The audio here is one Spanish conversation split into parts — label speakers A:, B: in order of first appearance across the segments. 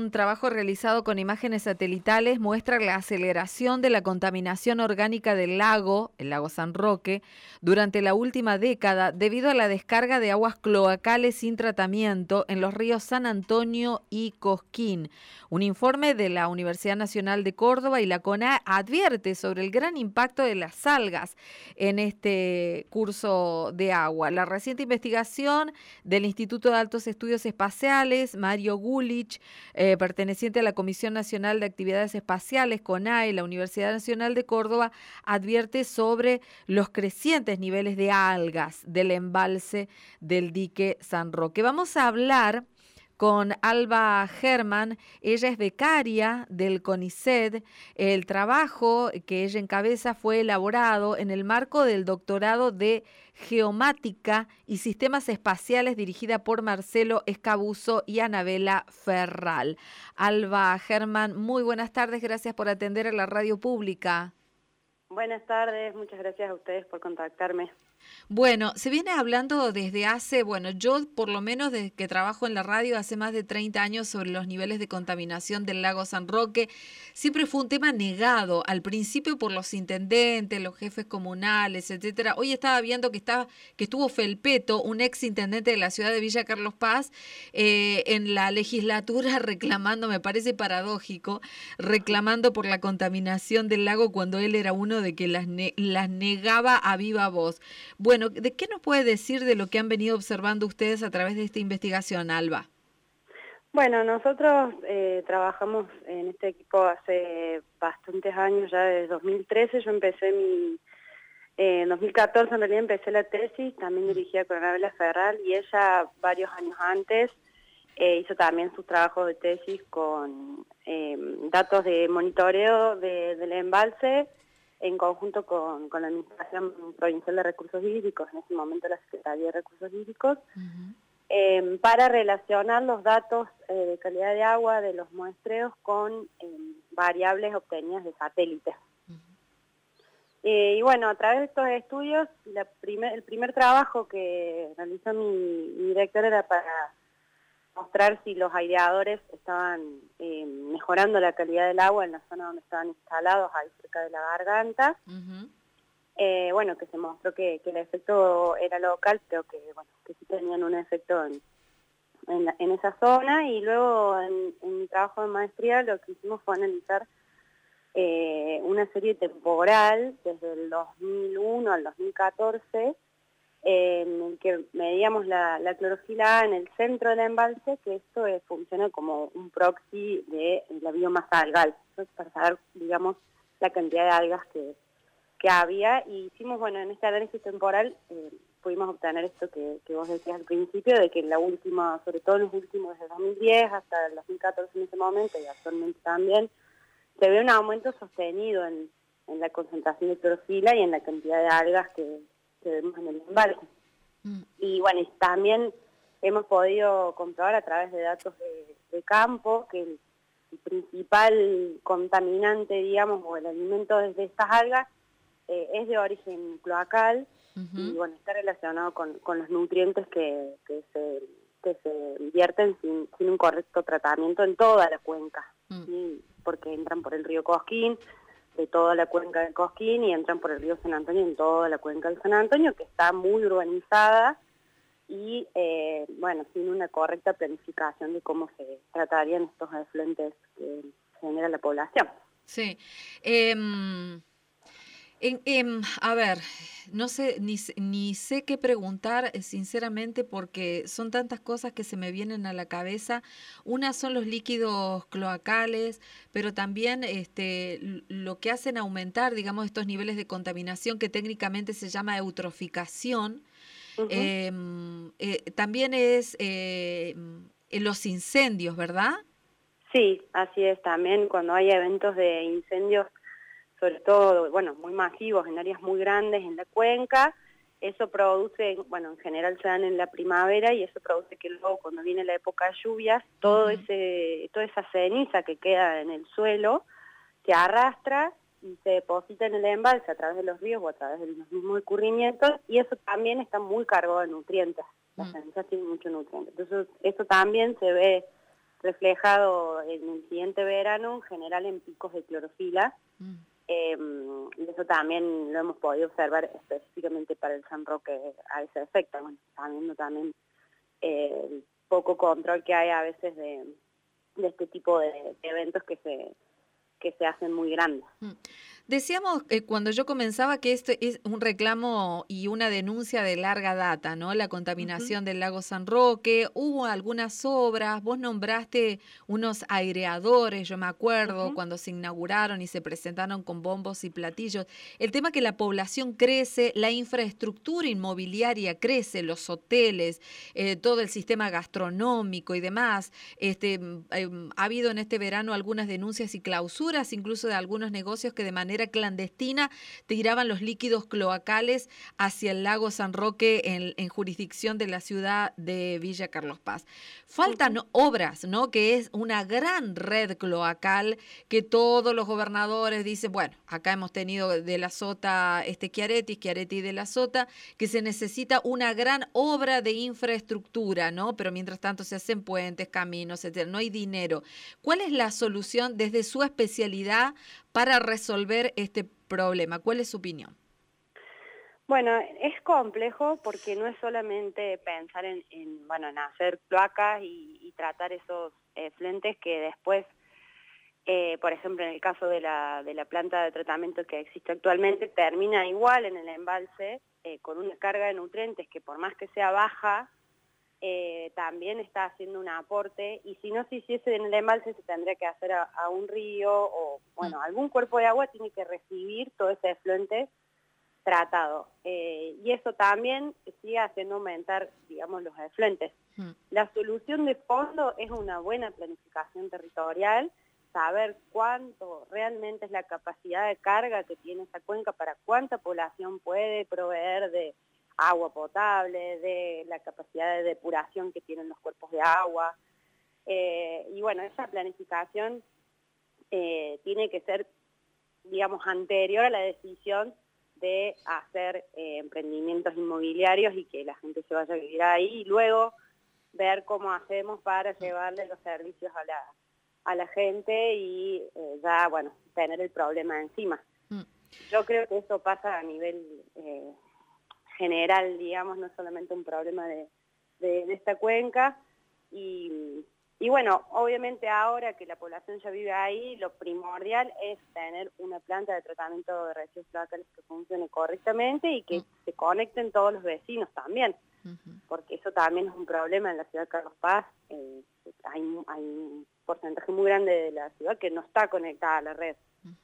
A: Un trabajo realizado con imágenes satelitales muestra la aceleración de la contaminación orgánica del lago, el lago San Roque, durante la última década debido a la descarga de aguas cloacales sin tratamiento en los ríos San Antonio y Cosquín. Un informe de la Universidad Nacional de Córdoba y la CONA advierte sobre el gran impacto de las algas en este curso de agua. La reciente investigación del Instituto de Altos Estudios Espaciales, Mario Gulich, perteneciente a la Comisión Nacional de Actividades Espaciales, CONAE, la Universidad Nacional de Córdoba, advierte sobre los crecientes niveles de algas del embalse del dique San Roque. Vamos a hablar con Alba Germán. Ella es becaria del CONICET. El trabajo que ella encabeza fue elaborado en el marco del doctorado de Geomática y Sistemas Espaciales dirigida por Marcelo Escabuso y Anabela Ferral. Alba Germán, muy buenas tardes, gracias por atender a la radio pública.
B: Buenas tardes, muchas gracias a ustedes por contactarme.
A: Bueno, se viene hablando desde hace, yo por lo menos desde que trabajo en la radio hace más de 30 años sobre los niveles de contaminación del lago San Roque. Siempre fue un tema negado al principio por los intendentes, los jefes comunales, etcétera. Hoy estaba viendo que estuvo Felpeto, un ex intendente de la ciudad de Villa Carlos Paz, en la legislatura reclamando, me parece paradójico, reclamando por la contaminación del lago cuando él era uno de que las negaba a viva voz. Bueno, ¿de qué nos puede decir de lo que han venido observando ustedes a través de esta investigación, Alba?
B: Bueno, nosotros trabajamos en este equipo hace bastantes años, ya desde 2013. Yo empecé en 2014 en realidad empecé la tesis, también dirigida con Anabela Ferral, y ella varios años antes hizo también sus trabajos de tesis con datos de monitoreo del embalse, en conjunto con la Administración Provincial de Recursos Hídricos, en ese momento la Secretaría de Recursos Hídricos, para relacionar los datos de calidad de agua de los muestreos con variables obtenidas de satélites. Y bueno, a través de estos estudios, el primer trabajo que realizó mi director era para mostrar si los aireadores estaban mejorando la calidad del agua en la zona donde estaban instalados, ahí cerca de la garganta. Bueno, que se mostró que el efecto era local, pero que sí tenían un efecto en esa zona. Y luego en mi trabajo de maestría lo que hicimos fue analizar una serie temporal desde el 2001 al 2014, en el que medíamos la clorofila A en el centro del embalse, que esto funciona como un proxy de la biomasa algal. Entonces, para saber, digamos, la cantidad de algas que había, y hicimos, en este análisis temporal pudimos obtener esto que vos decías al principio, de que en la última, sobre todo en los últimos, desde 2010 hasta el 2014 en ese momento, y actualmente también, se ve un aumento sostenido en la concentración de clorofila y en la cantidad de algas que vemos en el embalse. Y y también hemos podido comprobar a través de datos de campo que el principal contaminante, digamos, o el alimento de estas algas es de origen cloacal, y está relacionado con los nutrientes que se vierten sin un correcto tratamiento en toda la cuenca, ¿sí? Porque entran por el río Cosquín, de toda la cuenca del Cosquín, y entran por el río San Antonio en toda la cuenca del San Antonio, que está muy urbanizada y, sin una correcta planificación de cómo se tratarían estos efluentes que genera la población.
A: Sí. A ver, no sé, ni sé qué preguntar, sinceramente, porque son tantas cosas que se me vienen a la cabeza. Una son los líquidos cloacales, pero también lo que hacen aumentar, digamos, estos niveles de contaminación que técnicamente se llama eutroficación. También es los incendios, ¿verdad?
B: Sí, así es. También cuando hay eventos de incendios, sobre todo, muy masivos, en áreas muy grandes en la cuenca, eso produce, en general se dan en la primavera, y eso produce que luego cuando viene la época de lluvias, toda esa ceniza que queda en el suelo se arrastra y se deposita en el embalse a través de los ríos o a través de los mismos escurrimientos, y eso también está muy cargado de nutrientes. Las cenizas tienen mucho nutriente. Entonces, eso también se ve reflejado en el siguiente verano, en general en picos de clorofila. Y eso también lo hemos podido observar específicamente para el San Roque a ese efecto. Bueno, sabiendo también el poco control que hay a veces de este tipo de eventos que se hacen muy grandes.
A: Decíamos cuando yo comenzaba que esto es un reclamo y una denuncia de larga data, ¿no? La contaminación del lago San Roque, hubo algunas obras, vos nombraste unos aireadores, yo me acuerdo, cuando se inauguraron y se presentaron con bombos y platillos. El tema que la población crece, la infraestructura inmobiliaria crece, los hoteles, todo el sistema gastronómico y demás. Ha habido en este verano algunas denuncias y clausuras, incluso de algunos negocios que de manera clandestina tiraban los líquidos cloacales hacia el lago San Roque en jurisdicción de la ciudad de Villa Carlos Paz. Faltan obras, ¿no? Que es una gran red cloacal que todos los gobernadores dicen, bueno, acá hemos tenido de la Sota Schiaretti de la Sota, que se necesita una gran obra de infraestructura, ¿no? Pero mientras tanto se hacen puentes, caminos, etcétera, no hay dinero. ¿Cuál es la solución desde su especialidad para resolver este problema? ¿Cuál es su opinión?
B: Bueno, es complejo porque no es solamente pensar en hacer cloacas y tratar esos efluentes que después, por ejemplo, en el caso de la planta de tratamiento que existe actualmente, termina igual en el embalse con una carga de nutrientes que por más que sea baja, también está haciendo un aporte, y si no se hiciese en el embalse se tendría que hacer a un río o, bueno, algún cuerpo de agua tiene que recibir todo ese efluente tratado. Y eso también sigue haciendo aumentar, digamos, los efluentes. La solución de fondo es una buena planificación territorial, saber cuánto realmente es la capacidad de carga que tiene esa cuenca, para cuánta población puede proveer de agua potable, de la capacidad de depuración que tienen los cuerpos de agua. Y bueno, esa planificación tiene que ser, digamos, anterior a la decisión de hacer emprendimientos inmobiliarios y que la gente se vaya a vivir ahí, y luego ver cómo hacemos para llevarle los servicios a la gente y ya, bueno, tener el problema encima. Yo creo que esto pasa a nivel general, digamos, no solamente un problema de esta cuenca. Y bueno, obviamente ahora que la población ya vive ahí, lo primordial es tener una planta de tratamiento de residuos cloacales que funcione correctamente y que se conecten todos los vecinos también, porque eso también es un problema en la ciudad de Carlos Paz. Hay un porcentaje muy grande de la ciudad que no está conectada a la red.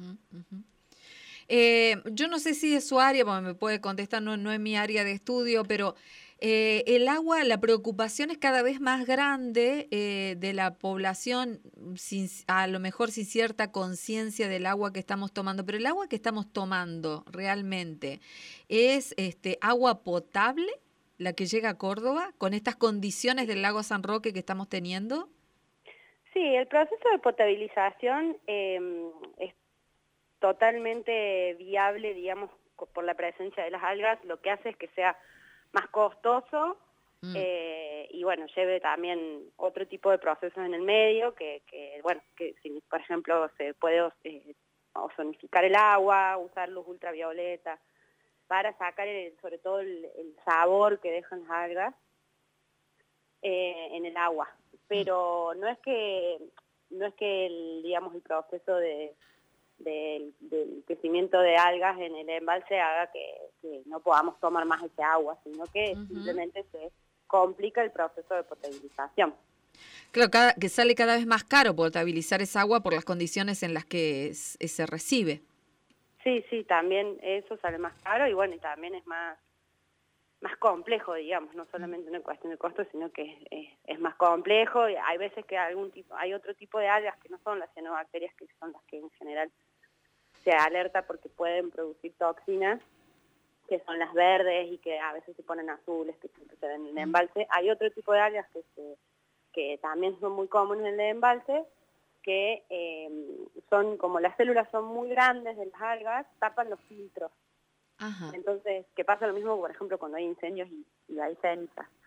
A: Yo no sé si es su área, porque me puede contestar, no es mi área de estudio, pero el agua, la preocupación es cada vez más grande de la población, a lo mejor sin cierta conciencia del agua que estamos tomando, pero el agua que estamos tomando realmente es agua potable, la que llega a Córdoba, con estas condiciones del lago San Roque que estamos teniendo.
B: Sí, el proceso de potabilización es totalmente viable, digamos, por la presencia de las algas. Lo que hace es que sea más costoso y bueno, lleve también otro tipo de procesos en el medio, que si, por ejemplo, se puede ozonificar el agua, usar luz ultravioleta para sacar sobre todo el sabor que dejan las algas en el agua. Pero no es que digamos, el proceso del crecimiento de algas en el embalse haga que no podamos tomar más ese agua, sino que simplemente se complica el proceso de potabilización.
A: Claro, que sale cada vez más caro potabilizar esa agua por las condiciones en las que se recibe.
B: Sí, también eso sale más caro y bueno, y también es más complejo, digamos, no solamente una cuestión de costo, sino que es más complejo. Y hay veces que hay otro tipo de algas que no son las cianobacterias, que son las que en general se alerta porque pueden producir toxinas, que son las verdes y que a veces se ponen azules, que siempre se ven en el embalse. Hay otro tipo de algas que también son muy comunes en el embalse, que son, como las células son muy grandes de las algas, tapan los filtros. Entonces, que pasa lo mismo, por ejemplo, cuando hay incendios y hay cenizas.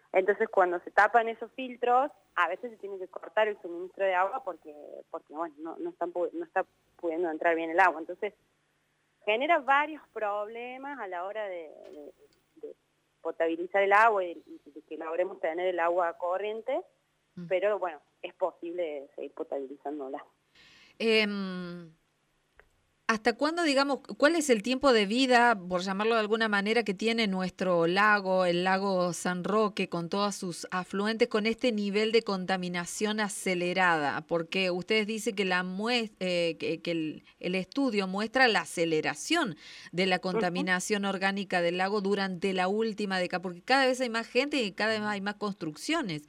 B: Entonces, cuando se tapan esos filtros, a veces se tiene que cortar el suministro de agua porque bueno, no está pudiendo entrar bien el agua. Entonces, genera varios problemas a la hora de potabilizar el agua y de que logremos tener el agua corriente, pero bueno, es posible seguir potabilizándola.
A: ¿Hasta cuándo, digamos, cuál es el tiempo de vida, por llamarlo de alguna manera, que tiene nuestro lago, el lago San Roque, con todos sus afluentes, con este nivel de contaminación acelerada? Porque ustedes dicen que el estudio muestra la aceleración de la contaminación orgánica del lago durante la última década, porque cada vez hay más gente y cada vez hay más construcciones.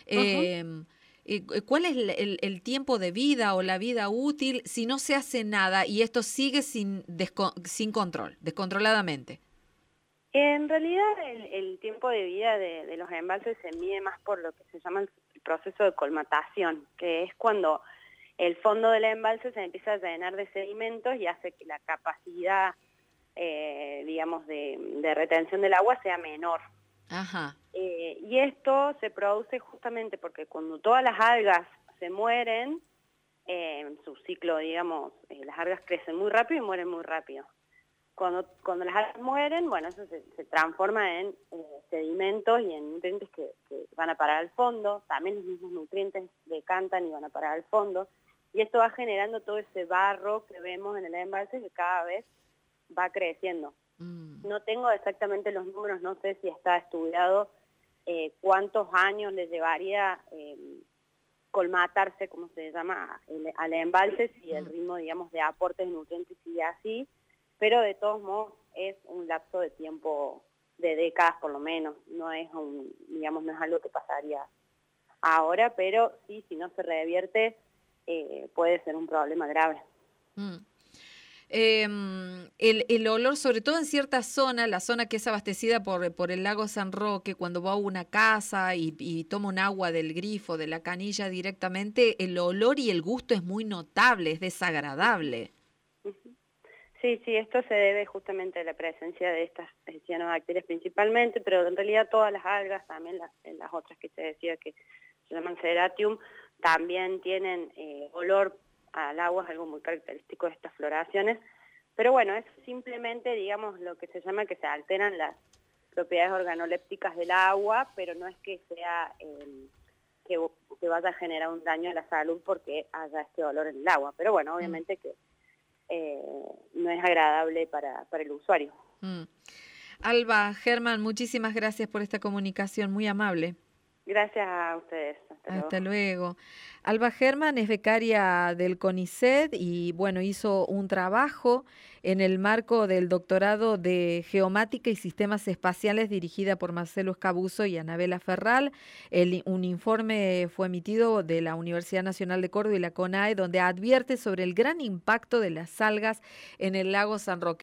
A: ¿Cuál es el tiempo de vida o la vida útil si no se hace nada y esto sigue sin control, descontroladamente?
B: En realidad el tiempo de vida de los embalses se mide más por lo que se llama el proceso de colmatación, que es cuando el fondo del embalse se empieza a llenar de sedimentos y hace que la capacidad, digamos, de retención del agua sea menor.
A: Ajá.
B: Y esto se produce justamente porque cuando todas las algas se mueren, en su ciclo, digamos, las algas crecen muy rápido y mueren muy rápido. Cuando las algas mueren, bueno, eso se transforma en sedimentos y en nutrientes que van a parar al fondo, también los mismos nutrientes decantan y van a parar al fondo, y esto va generando todo ese barro que vemos en el embalse que cada vez va creciendo. No tengo exactamente los números, no sé si está estudiado cuántos años le llevaría colmatarse, como se llama, al embalse, si el ritmo, digamos, de aportes de nutrientes sigue así, pero de todos modos es un lapso de tiempo de décadas por lo menos, no es digamos, no es algo que pasaría ahora, pero sí, si no se revierte, puede ser un problema grave.
A: El olor, sobre todo en ciertas zonas, la zona que es abastecida por el lago San Roque, cuando va a una casa y toma un agua del grifo, de la canilla directamente, el olor y el gusto es muy notable, es desagradable.
B: Sí, esto se debe justamente a la presencia de estas cianobacterias principalmente, pero en realidad todas las algas, también las otras que se decía que se llaman Ceratium, también tienen olor al agua, es algo muy característico de estas floraciones, pero bueno, es simplemente, digamos, lo que se llama que se alteran las propiedades organolépticas del agua, pero no es que sea que vaya a generar un daño a la salud porque haya este olor en el agua, pero bueno, obviamente que no es agradable para el usuario.
A: Alba, Germán, muchísimas gracias por esta comunicación, muy amable.
B: Gracias a ustedes.
A: Hasta luego. Alba Germán es becaria del CONICET y bueno, hizo un trabajo en el marco del doctorado de Geomática y Sistemas Espaciales dirigida por Marcelo Escabuso y Anabela Ferral. Un informe fue emitido de la Universidad Nacional de Córdoba y la CONAE donde advierte sobre el gran impacto de las algas en el lago San Roque.